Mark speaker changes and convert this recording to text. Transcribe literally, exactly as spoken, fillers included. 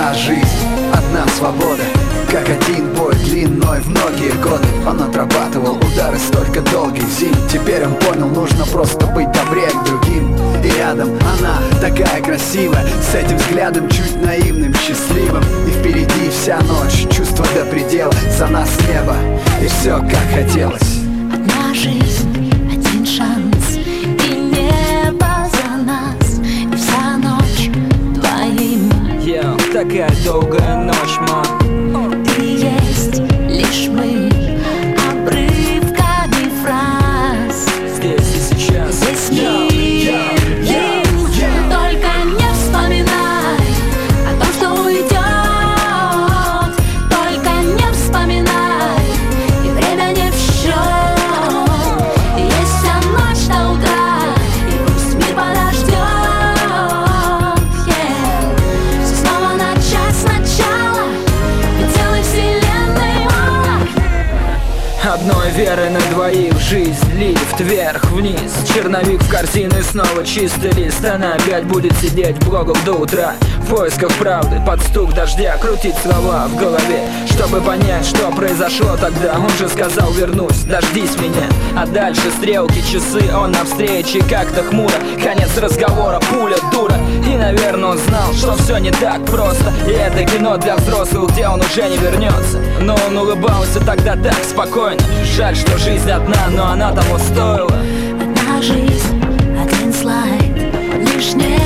Speaker 1: одна жизнь, одна свобода, как один бой длиной в многие годы. Он отрабатывал удары столько долгих зим. Теперь он понял, нужно просто быть добрее к другим. И рядом она такая красивая, с этим взглядом чуть наивным, счастливым. И впереди вся ночь, чувства до предела, за нас небо, и все как хотелось.
Speaker 2: Одна жизнь, один шанс, и небо за нас, и вся ночь двоим.
Speaker 3: Yeah, такая долгая ночь, мам.
Speaker 2: Ты есть лишь мы, обрывками фраз.
Speaker 3: Здесь и сейчас.
Speaker 2: Здесь мир. Только не вспоминай о том, что уйдет. Только не вспоминай, и время не в счет. Есть вся ночь до утра, и пусть мир подождет. Yeah. Все снова начать сначала, ведь целой вселенной мало.
Speaker 3: Одной веры на двоих жизнь, лифт вверх-вниз, черновик в корзину и снова чистый лист. Она опять будет сидеть в блогах до утра, в поисках правды, под стук дождя, крутить слова в голове, чтобы понять, что произошло тогда. Он же сказал: вернусь, дождись меня. А дальше стрелки, часы, он на встрече как-то хмуро. Конец разговора, пуля, дура. И, наверное, он знал, что все не так просто, и это кино для взрослых, где он уже не вернется. Но он улыбался тогда так спокойно. Жаль, что жизнь одна, но она того стоила.
Speaker 2: Одна жизнь, один слайд, лишнее